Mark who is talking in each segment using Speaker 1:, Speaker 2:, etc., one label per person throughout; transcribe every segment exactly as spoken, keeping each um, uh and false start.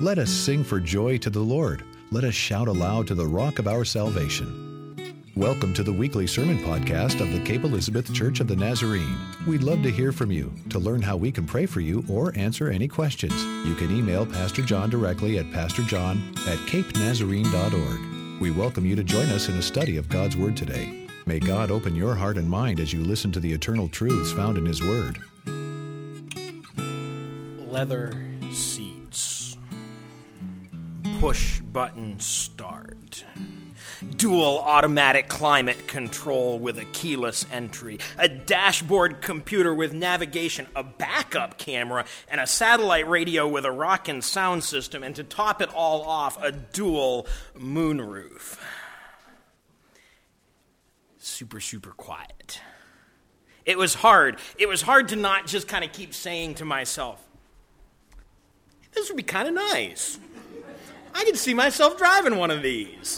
Speaker 1: Let us sing for joy to the Lord. Let us shout aloud to the rock of our salvation. Welcome to the weekly sermon podcast of the Cape Elizabeth Church of the Nazarene. We'd love to hear from you. To learn how we can pray for you or answer any questions, you can email Pastor John directly at pastorjohn at cape nazarene dot org. We welcome you to join us in a study of God's Word today. May God open your heart and mind as you listen to the eternal truths found in His Word.
Speaker 2: Leather seats. Push button start. Dual automatic climate control with a keyless entry, a dashboard computer with navigation, a backup camera, and a satellite radio with a rockin' sound system, and to top it all off, a dual moonroof. Super, super quiet. It was hard. It was hard to not just kind of keep saying to myself, this would be kind of nice. I could see myself driving one of these.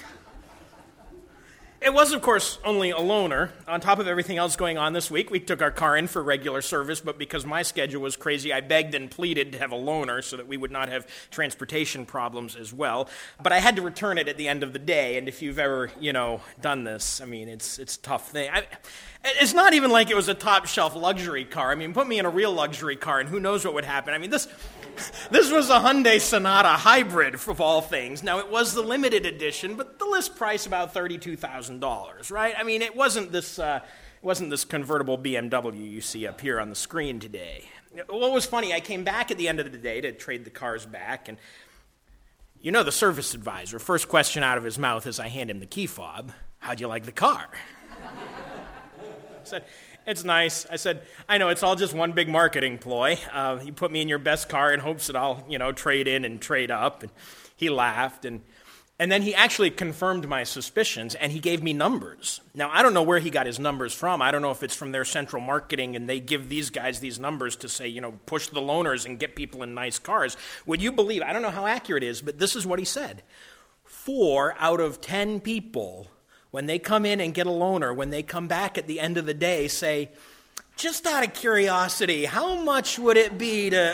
Speaker 2: It was, of course, only a loaner. On top of everything else going on this week, we took our car in for regular service, but because my schedule was crazy, I begged and pleaded to have a loaner so that we would not have transportation problems as well. But I had to return it at the end of the day, and if you've ever, you know, done this, I mean, it's it's a tough thing. I, it's not even like it was a top-shelf luxury car. I mean, put me in a real luxury car, and who knows what would happen. I mean, this... This was a Hyundai Sonata hybrid, of all things. Now, it was the limited edition, but the list price about thirty-two thousand dollars, right? I mean, it wasn't this uh, it wasn't this convertible B M W you see up here on the screen today. What was funny, I came back at the end of the day to trade the cars back, and you know the service advisor, first question out of his mouth as I hand him the key fob, how'd you like the car? I said, it's nice. I said, I know, it's all just one big marketing ploy. Uh, you put me in your best car in hopes that I'll, you know, trade in and trade up. And he laughed. And, and then he actually confirmed my suspicions, and he gave me numbers. Now, I don't know where he got his numbers from. I don't know if it's from their central marketing, and they give these guys these numbers to say, you know, push the loaners and get people in nice cars. Would you believe, I don't know how accurate it is, but this is what he said. Four out of ten people, when they come in and get a loaner, when they come back at the end of the day, say, just out of curiosity, how much would it be to...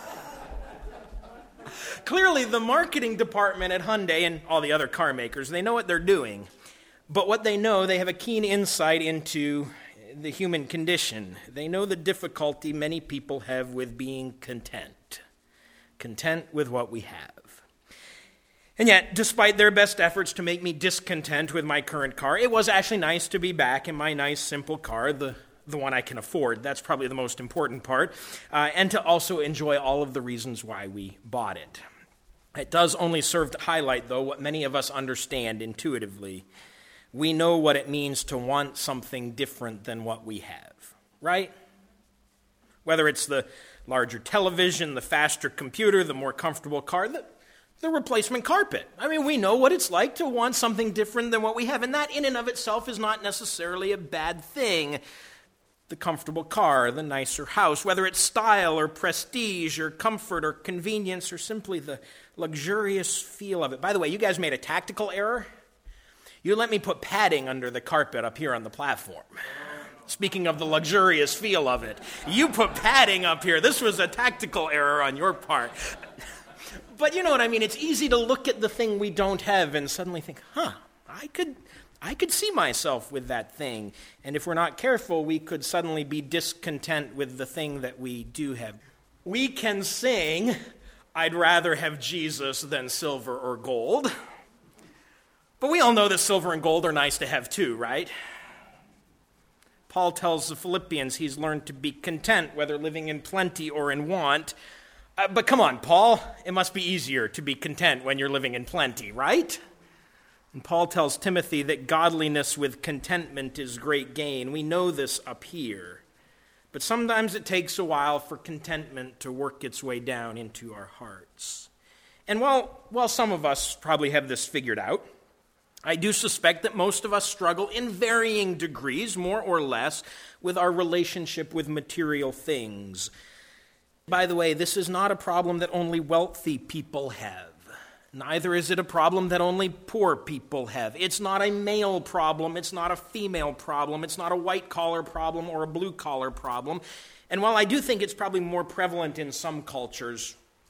Speaker 2: Clearly, the marketing department at Hyundai and all the other car makers, they know what they're doing. But what they know, they have a keen insight into the human condition. They know the difficulty many people have with being content. Content with what we have. And yet, despite their best efforts to make me discontent with my current car, it was actually nice to be back in my nice, simple car, the, the one I can afford. That's probably the most important part. Uh, and to also enjoy all of the reasons why we bought it. It does only serve to highlight, though, what many of us understand intuitively. We know what it means to want something different than what we have, right? Whether it's the larger television, the faster computer, the more comfortable car, the The replacement carpet. I mean, we know what it's like to want something different than what we have, and that in and of itself is not necessarily a bad thing. The comfortable car, the nicer house, whether it's style or prestige or comfort or convenience or simply the luxurious feel of it. By the way, you guys made a tactical error. You let me put padding under the carpet up here on the platform. Speaking of the luxurious feel of it, you put padding up here. This was a tactical error on your part. But you know what I mean, it's easy to look at the thing we don't have and suddenly think, huh, I could I could see myself with that thing. And if we're not careful, we could suddenly be discontent with the thing that we do have. We can sing, I'd rather have Jesus than silver or gold. But we all know that silver and gold are nice to have too, right? Paul tells the Philippians he's learned to be content, whether living in plenty or in want. Uh, but come on, Paul, it must be easier to be content when you're living in plenty, right? And Paul tells Timothy that godliness with contentment is great gain. We know this up here. But sometimes it takes a while for contentment to work its way down into our hearts. And while, while some of us probably have this figured out, I do suspect that most of us struggle in varying degrees, more or less, with our relationship with material things. By the way, this is not a problem that only wealthy people have. Neither is it a problem that only poor people have. It's not a male problem. It's not a female problem. It's not a white-collar problem or a blue-collar problem. And while I do think it's probably more prevalent in some cultures,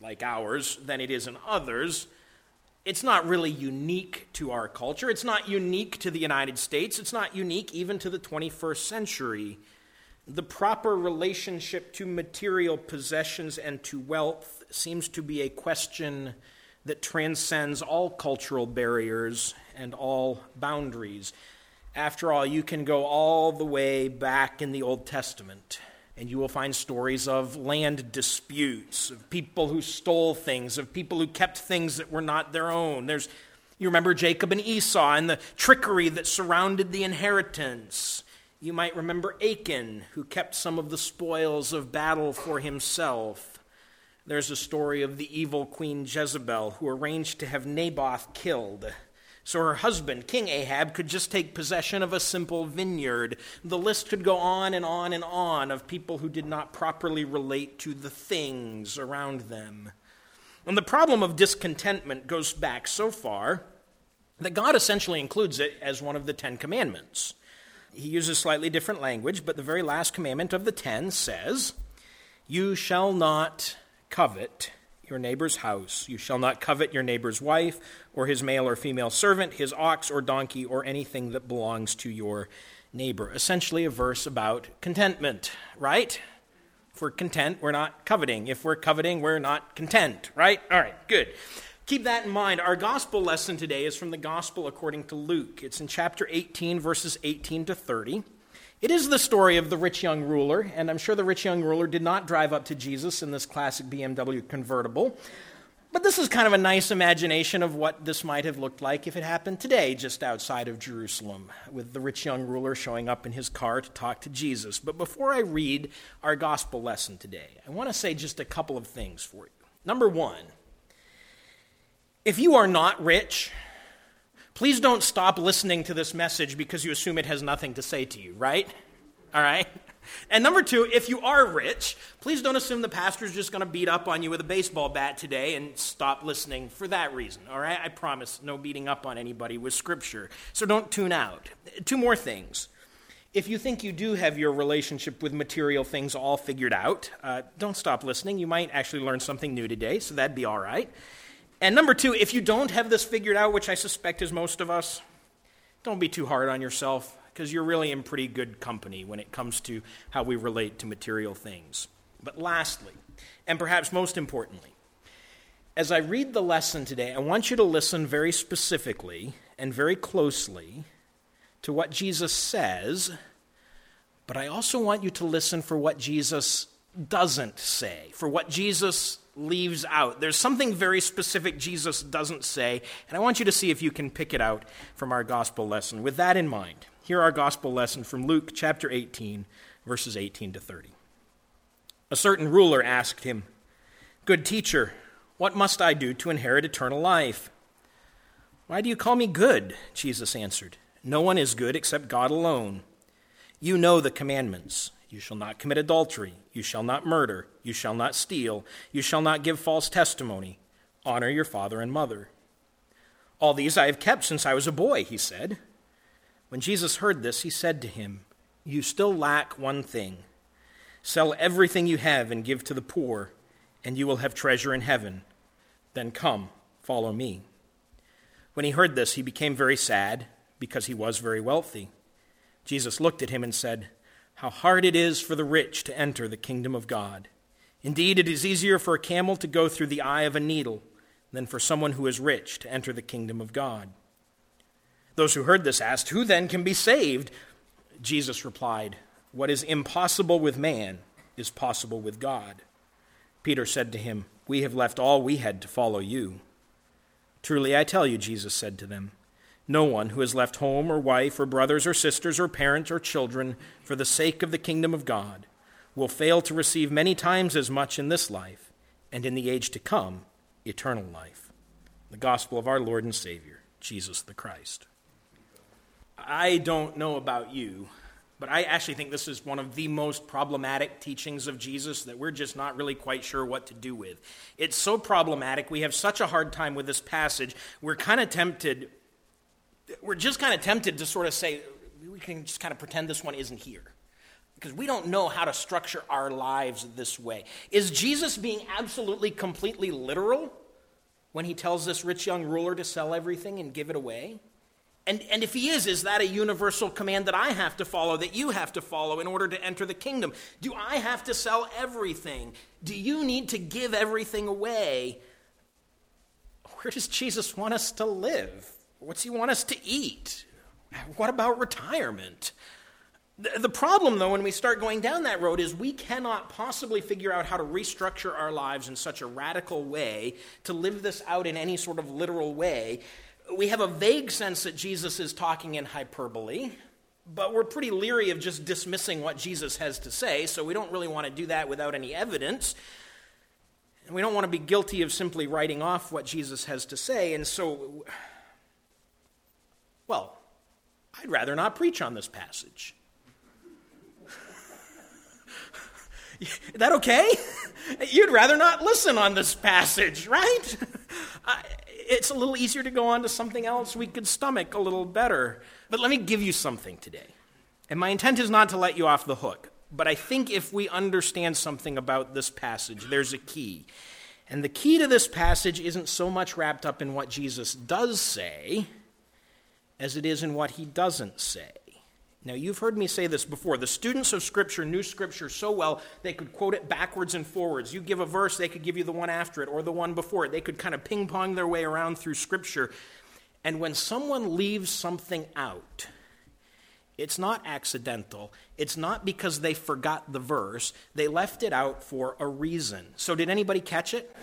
Speaker 2: like ours than it is in others, it's not really unique to our culture. It's not unique to the United States. It's not unique even to the twenty-first century. The proper relationship to material possessions and to wealth seems to be a question that transcends all cultural barriers and all boundaries. After all, you can go all the way back in the Old Testament, and you will find stories of land disputes, of people who stole things, of people who kept things that were not their own. There's, you remember Jacob and Esau and the trickery that surrounded the inheritance. You might remember Achan, who kept some of the spoils of battle for himself. There's a story of the evil Queen Jezebel, who arranged to have Naboth killed, so her husband, King Ahab, could just take possession of a simple vineyard. The list could go on and on and on of people who did not properly relate to the things around them. And the problem of discontentment goes back so far that God essentially includes it as one of the Ten Commandments. He uses slightly different language, but the very last commandment of the ten says, "You shall not covet your neighbor's house. You shall not covet your neighbor's wife, or his male or female servant, his ox or donkey, or anything that belongs to your neighbor." Essentially a verse about contentment, right? If we're content, we're not coveting. If we're coveting, we're not content, right? All right, good. Keep that in mind. Our gospel lesson today is from the gospel according to Luke. It's in chapter eighteen, verses eighteen to thirty. It is the story of the rich young ruler, and I'm sure the rich young ruler did not drive up to Jesus in this classic B M W convertible. But this is kind of a nice imagination of what this might have looked like if it happened today, just outside of Jerusalem, with the rich young ruler showing up in his car to talk to Jesus. But before I read our gospel lesson today, I want to say just a couple of things for you. Number one, if you are not rich, please don't stop listening to this message because you assume it has nothing to say to you, right? All right? And number two, if you are rich, please don't assume the pastor's just going to beat up on you with a baseball bat today and stop listening for that reason, all right? I promise no beating up on anybody with Scripture. So don't tune out. Two more things. If you think you do have your relationship with material things all figured out, uh, don't stop listening. You might actually learn something new today, so that'd be all right. And number two, if you don't have this figured out, which I suspect is most of us, don't be too hard on yourself, because you're really in pretty good company when it comes to how we relate to material things. But lastly, and perhaps most importantly, as I read the lesson today, I want you to listen very specifically and very closely to what Jesus says, but I also want you to listen for what Jesus doesn't say, for what Jesus leaves out. There's something very specific Jesus doesn't say, and I want you to see if you can pick it out from our gospel lesson. With that in mind, hear our gospel lesson from Luke chapter eighteen, verses eighteen to thirty. A certain ruler asked him, "Good teacher, what must I do to inherit eternal life?" "Why do you call me good?" Jesus answered. "No one is good except God alone. You know the commandments. You shall not commit adultery. You shall not murder. You shall not steal. You shall not give false testimony. Honor your father and mother." "All these I have kept since I was a boy," he said. When Jesus heard this, he said to him, "You still lack one thing. Sell everything you have and give to the poor, and you will have treasure in heaven. Then come, follow me." When he heard this, he became very sad, because he was very wealthy. Jesus looked at him and said, "How hard it is for the rich to enter the kingdom of God. Indeed, it is easier for a camel to go through the eye of a needle than for someone who is rich to enter the kingdom of God." Those who heard this asked, "Who then can be saved?" Jesus replied, "What is impossible with man is possible with God." Peter said to him, "We have left all we had to follow you." "Truly I tell you," Jesus said to them, "no one who has left home or wife or brothers or sisters or parents or children for the sake of the kingdom of God will fail to receive many times as much in this life, and in the age to come, eternal life." The gospel of our Lord and Savior, Jesus the Christ. I don't know about you, but I actually think this is one of the most problematic teachings of Jesus that we're just not really quite sure what to do with. It's so problematic. We have such a hard time with this passage. We're kind of tempted We're just kind of tempted to sort of say, we can just kind of pretend this one isn't here. because we don't know how to structure our lives this way. Is Jesus being absolutely, completely literal when he tells this rich young ruler to sell everything and give it away? And, and if he is, is that a universal command that I have to follow, that you have to follow in order to enter the kingdom? Do I have to sell everything? Do you need to give everything away? Where does Jesus want us to live? What's he want us to eat? What about retirement? The problem, though, when we start going down that road is we cannot possibly figure out how to restructure our lives in such a radical way to live this out in any sort of literal way. We have a vague sense that Jesus is talking in hyperbole, but we're pretty leery of just dismissing what Jesus has to say, so we don't really want to do that without any evidence. And we don't want to be guilty of simply writing off what Jesus has to say, and so, well, I'd rather not preach on this passage. Is that okay? You'd rather not listen on this passage, right? Uh, it's a little easier to go on to something else we could stomach a little better. But let me give you something today. And my intent is not to let you off the hook. But I think if we understand something about this passage, there's a key. And the key to this passage isn't so much wrapped up in what Jesus does say as it is in what he doesn't say. Now, you've heard me say this before. The students of Scripture knew Scripture so well, they could quote it backwards and forwards. You give a verse, they could give you the one after it or the one before it. They could kind of ping-pong their way around through Scripture. And when someone leaves something out, it's not accidental. It's not because they forgot the verse. They left it out for a reason. So did anybody catch it?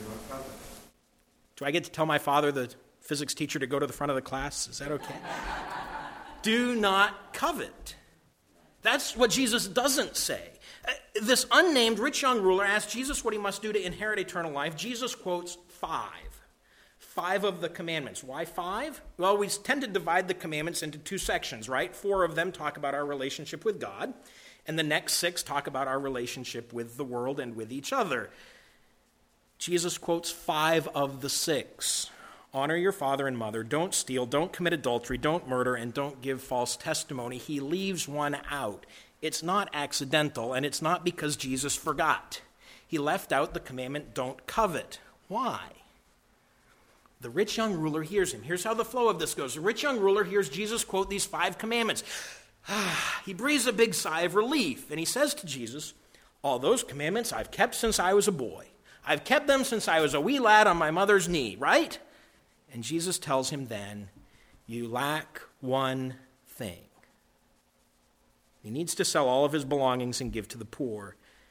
Speaker 2: Do I get to tell my father, the physics teacher, to go to the front of the class? Is that okay? Do not covet. That's what Jesus doesn't say. This unnamed rich young ruler asked Jesus what he must do to inherit eternal life. Jesus quotes five. Five of the commandments. Why five? Well, we tend to divide the commandments into two sections, right? Four of them talk about our relationship with God, and the next six talk about our relationship with the world and with each other. Jesus quotes five of the six. Honor your father and mother, don't steal, don't commit adultery, don't murder, and don't give false testimony. He leaves one out. It's not accidental, and it's not because Jesus forgot. He left out the commandment, don't covet. Why? The rich young ruler hears him. Here's how the flow of this goes. The rich young ruler hears Jesus quote these five commandments. He breathes a big sigh of relief, and he says to Jesus, all those commandments I've kept since I was a boy. I've kept them since I was a wee lad on my mother's knee, right? And Jesus tells him then, you lack one thing. He needs to sell all of his belongings and give to the poor.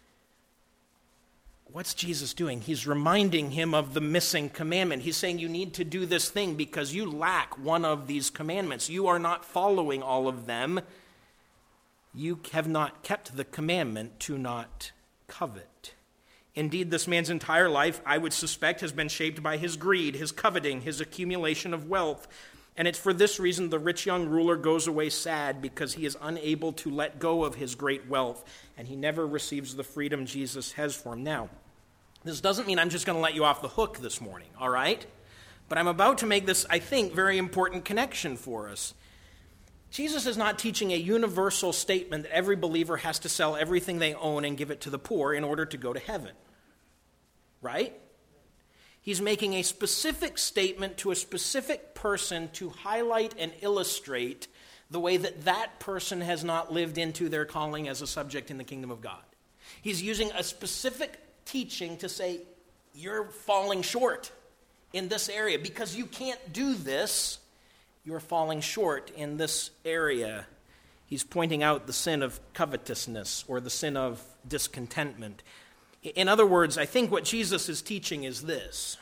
Speaker 2: What's Jesus doing? He's reminding him of the missing commandment. He's saying you need to do this thing because you lack one of these commandments. You are not following all of them. You have not kept the commandment to not covet. Indeed, this man's entire life, I would suspect, has been shaped by his greed, his coveting, his accumulation of wealth. And it's for this reason the rich young ruler goes away sad, because he is unable to let go of his great wealth, and he never receives the freedom Jesus has for him. Now, this doesn't mean I'm just going to let you off the hook this morning, all right? But I'm about to make this, I think, very important connection for us. Jesus is not teaching a universal statement that every believer has to sell everything they own and give it to the poor in order to go to heaven. Right? He's making a specific statement to a specific person to highlight and illustrate the way that that person has not lived into their calling as a subject in the kingdom of God. He's using a specific teaching to say, you're falling short in this area. Because you can't do this, you're falling short in this area. He's pointing out the sin of covetousness or the sin of discontentment. In other words, I think what Jesus is teaching is this,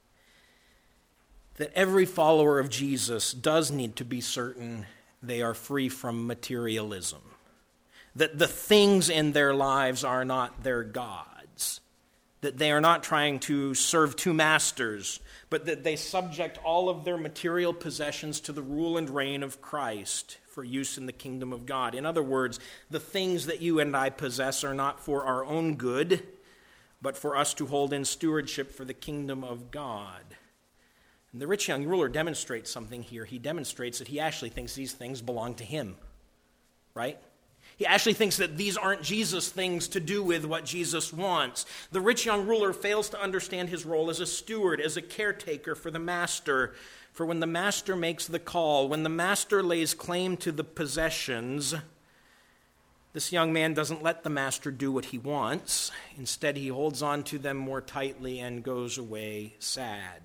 Speaker 2: that every follower of Jesus does need to be certain they are free from materialism, that the things in their lives are not their gods, that they are not trying to serve two masters, but that they subject all of their material possessions to the rule and reign of Christ for use in the kingdom of God. In other words, the things that you and I possess are not for our own good, but for us to hold in stewardship for the kingdom of God. And the rich young ruler demonstrates something here. He demonstrates that he actually thinks these things belong to him, right? He actually thinks that these aren't Jesus' things to do with what Jesus wants. The rich young ruler fails to understand his role as a steward, as a caretaker for the master. For when the master makes the call, when the master lays claim to the possessions, this young man doesn't let the master do what he wants. Instead, he holds on to them more tightly and goes away sad.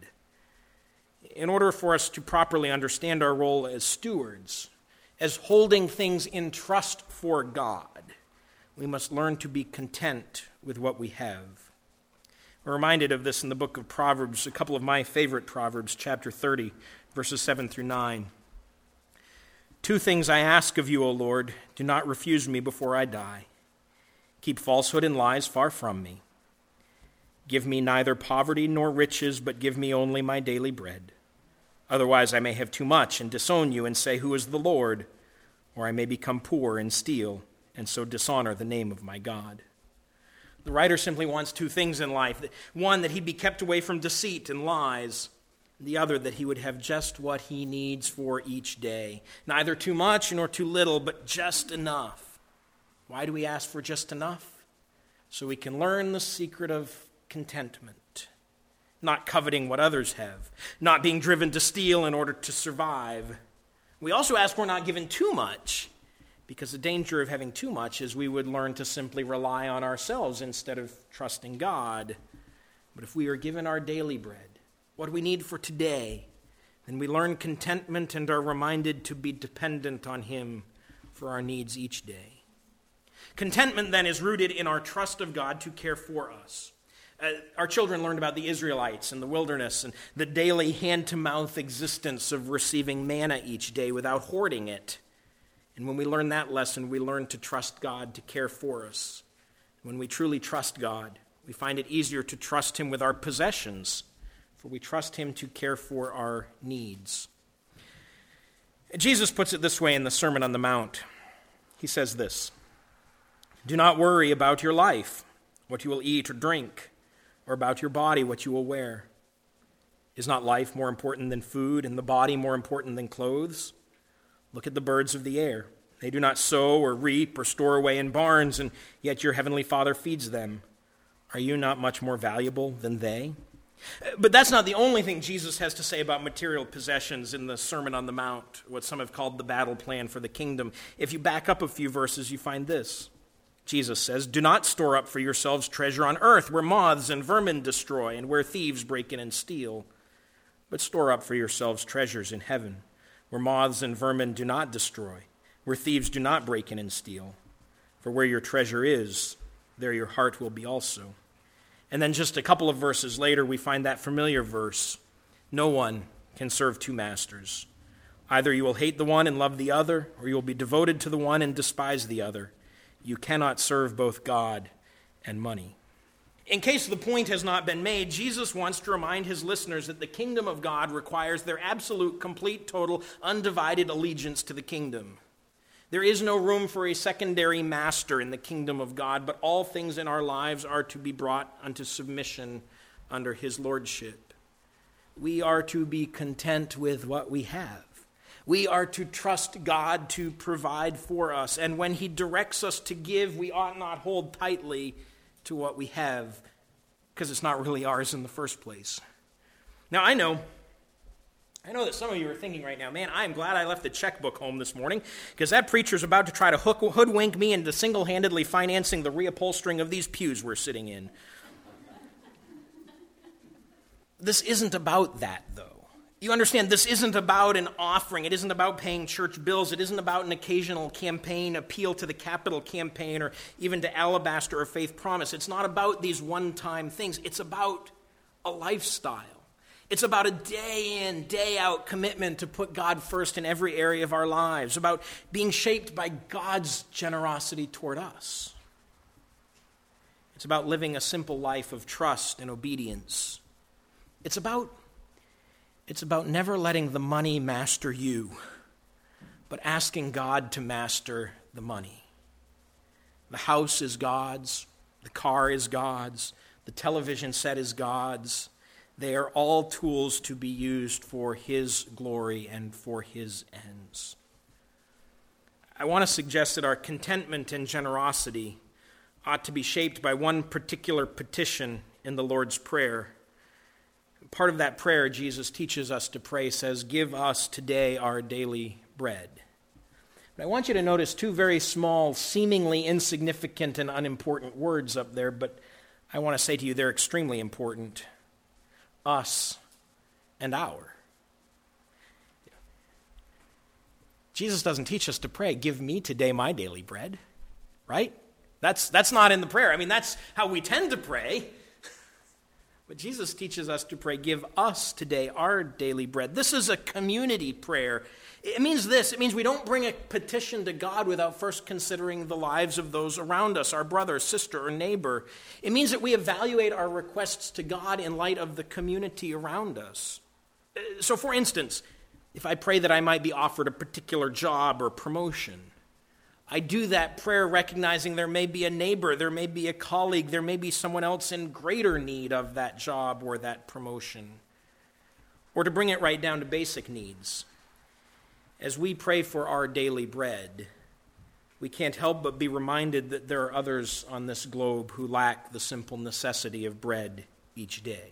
Speaker 2: In order for us to properly understand our role as stewards, as holding things in trust for God, we must learn to be content with what we have. We're reminded of this in the book of Proverbs, a couple of my favorite Proverbs, chapter thirty, verses seven through nine. Two things I ask of you, O Lord, do not refuse me before I die. Keep falsehood and lies far from me. Give me neither poverty nor riches, but give me only my daily bread. Otherwise I may have too much and disown you and say, who is the Lord? Or I may become poor and steal, and so dishonor the name of my God. The writer simply wants two things in life. One, that he'd be kept away from deceit and lies. The other, that he would have just what he needs for each day. Neither too much nor too little, but just enough. Why do we ask for just enough? So we can learn the secret of contentment. Not coveting what others have. Not being driven to steal in order to survive. We also ask we're not given too much, because the danger of having too much is we would learn to simply rely on ourselves instead of trusting God. But if we are given our daily bread, what we need for today, then we learn contentment and are reminded to be dependent on Him for our needs each day. Contentment, then, is rooted in our trust of God to care for us. Uh, our children learned about the Israelites in the wilderness and the daily hand-to-mouth existence of receiving manna each day without hoarding it. And when we learn that lesson, we learn to trust God to care for us. When we truly trust God, we find it easier to trust Him with our possessions, for we trust Him to care for our needs. Jesus puts it this way in the Sermon on the Mount. He says this, do not worry about your life, what you will eat or drink, or about your body, what you will wear. Is not life more important than food, and the body more important than clothes? Look at the birds of the air. They do not sow or reap or store away in barns, and yet your heavenly Father feeds them. Are you not much more valuable than they? But that's not the only thing Jesus has to say about material possessions in the Sermon on the Mount, what some have called the battle plan for the kingdom. If you back up a few verses, you find this. Jesus says, do not store up for yourselves treasure on earth, where moths and vermin destroy, and where thieves break in and steal. But store up for yourselves treasures in heaven, where moths and vermin do not destroy, where thieves do not break in and steal. For where your treasure is, there your heart will be also. And then just a couple of verses later, we find that familiar verse, no one can serve two masters. Either you will hate the one and love the other, or you will be devoted to the one and despise the other. You cannot serve both God and money. In case the point has not been made, Jesus wants to remind his listeners that the kingdom of God requires their absolute, complete, total, undivided allegiance to the kingdom. There is no room for a secondary master in the kingdom of God, but all things in our lives are to be brought unto submission under his lordship. We are to be content with what we have. We are to trust God to provide for us. And when he directs us to give, we ought not hold tightly to what we have, because it's not really ours in the first place. Now, I know, I know that some of you are thinking right now, man, I'm glad I left the checkbook home this morning, because that preacher's about to try to hook, hoodwink me into single-handedly financing the reupholstering of these pews we're sitting in. This isn't about that, though. You understand, this isn't about an offering. It isn't about paying church bills. It isn't about an occasional campaign, appeal to the capital campaign, or even to Alabaster or Faith Promise. It's not about these one-time things. It's about a lifestyle. It's about a day-in, day-out commitment to put God first in every area of our lives, about being shaped by God's generosity toward us. It's about living a simple life of trust and obedience. It's about It's about never letting the money master you, but asking God to master the money. The house is God's, the car is God's, the television set is God's. They are all tools to be used for his glory and for his ends. I want to suggest that our contentment and generosity ought to be shaped by one particular petition in the Lord's Prayer. Part of that prayer Jesus teaches us to pray says, "Give us today our daily bread." But I want you to notice two very small, seemingly insignificant and unimportant words up there, but I want to say to you they're extremely important. Us and our. Jesus doesn't teach us to pray, "Give me today my daily bread," right? That's, that's not in the prayer. I mean, that's how we tend to pray. But Jesus teaches us to pray, "Give us today our daily bread." This is a community prayer. It means this. It means we don't bring a petition to God without first considering the lives of those around us, our brother, sister, or neighbor. It means that we evaluate our requests to God in light of the community around us. So, for instance, if I pray that I might be offered a particular job or promotion, I do that prayer recognizing there may be a neighbor, there may be a colleague, there may be someone else in greater need of that job or that promotion. Or to bring it right down to basic needs, as we pray for our daily bread, we can't help but be reminded that there are others on this globe who lack the simple necessity of bread each day.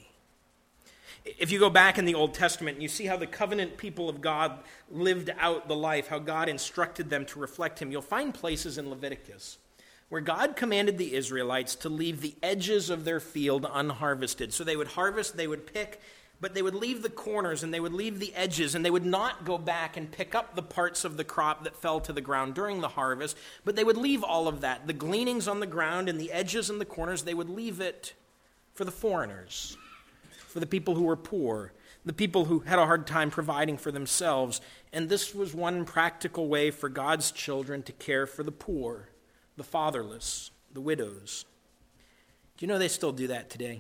Speaker 2: If you go back in the Old Testament and you see how the covenant people of God lived out the life, how God instructed them to reflect him, you'll find places in Leviticus where God commanded the Israelites to leave the edges of their field unharvested. So they would harvest, they would pick, but they would leave the corners and they would leave the edges, and they would not go back and pick up the parts of the crop that fell to the ground during the harvest, but they would leave all of that. The gleanings on the ground and the edges and the corners, they would leave it for the foreigners, for the people who were poor, the people who had a hard time providing for themselves. And this was one practical way for God's children to care for the poor, the fatherless, the widows. Do you know they still do that today?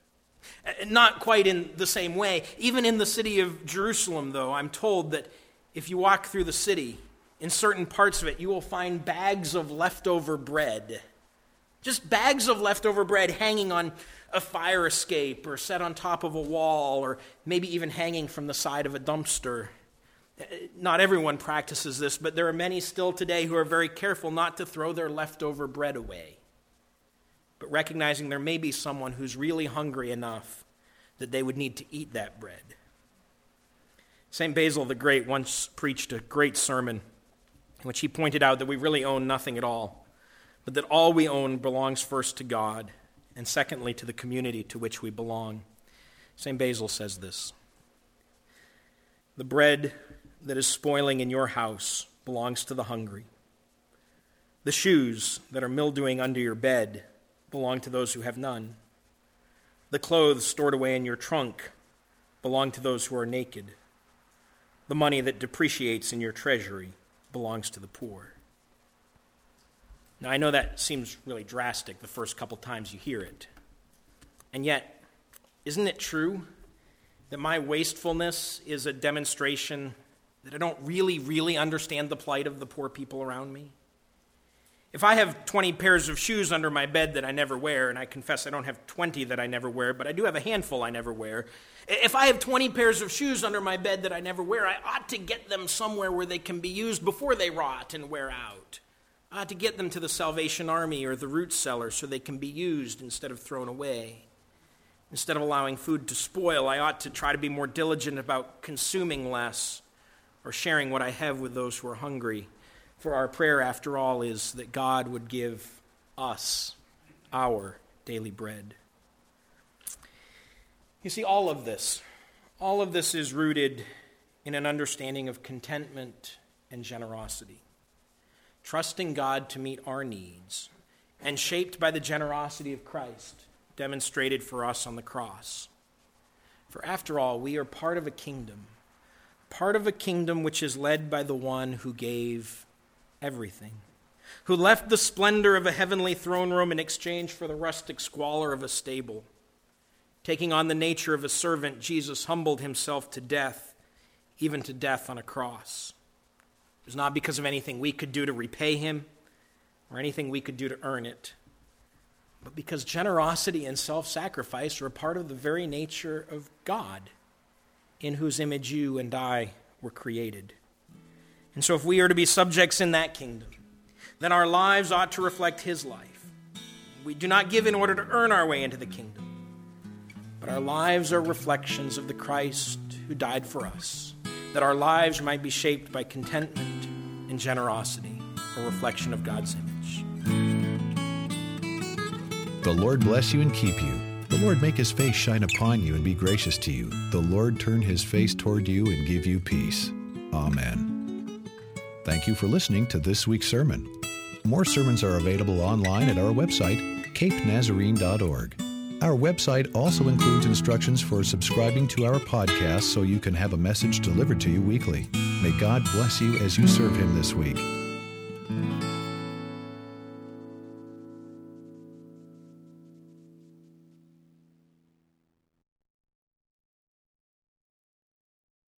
Speaker 2: Not quite in the same way. Even in the city of Jerusalem, though, I'm told that if you walk through the city, in certain parts of it, you will find bags of leftover bread. Just bags of leftover bread hanging on a fire escape or set on top of a wall or maybe even hanging from the side of a dumpster. Not everyone practices this, but there are many still today who are very careful not to throw their leftover bread away, but recognizing there may be someone who's really hungry enough that they would need to eat that bread. Saint Basil the Great once preached a great sermon in which he pointed out that we really own nothing at all, but that all we own belongs first to God, and secondly to the community to which we belong. Saint Basil says this: "The bread that is spoiling in your house belongs to the hungry. The shoes that are mildewing under your bed belong to those who have none. The clothes stored away in your trunk belong to those who are naked. The money that depreciates in your treasury belongs to the poor." Now, I know that seems really drastic the first couple times you hear it. And yet, isn't it true that my wastefulness is a demonstration that I don't really, really understand the plight of the poor people around me? If I have twenty pairs of shoes under my bed that I never wear, and I confess I don't have twenty that I never wear, but I do have a handful I never wear. If I have twenty pairs of shoes under my bed that I never wear, I ought to get them somewhere where they can be used before they rot and wear out. I ought to get them to the Salvation Army or the root cellar so they can be used instead of thrown away. Instead of allowing food to spoil, I ought to try to be more diligent about consuming less or sharing what I have with those who are hungry. For our prayer, after all, is that God would give us our daily bread. You see, all of this, all of this is rooted in an understanding of contentment and generosity. Trusting God to meet our needs, and shaped by the generosity of Christ demonstrated for us on the cross. For after all, we are part of a kingdom, part of a kingdom which is led by the one who gave everything, who left the splendor of a heavenly throne room in exchange for the rustic squalor of a stable. Taking on the nature of a servant, Jesus humbled himself to death, even to death on a cross. It was not because of anything we could do to repay him or anything we could do to earn it, but because generosity and self-sacrifice are a part of the very nature of God, in whose image you and I were created. And so if we are to be subjects in that kingdom, then our lives ought to reflect his life. We do not give in order to earn our way into the kingdom, but our lives are reflections of the Christ who died for us, that our lives might be shaped by contentment and generosity, a reflection of God's image.
Speaker 1: The Lord bless you and keep you. The Lord make his face shine upon you and be gracious to you. The Lord turn his face toward you and give you peace. Amen. Thank you for listening to this week's sermon. More sermons are available online at our website, cape nazarene dot org. Our website also includes instructions for subscribing to our podcast so you can have a message delivered to you weekly. May God bless you as you serve him this week.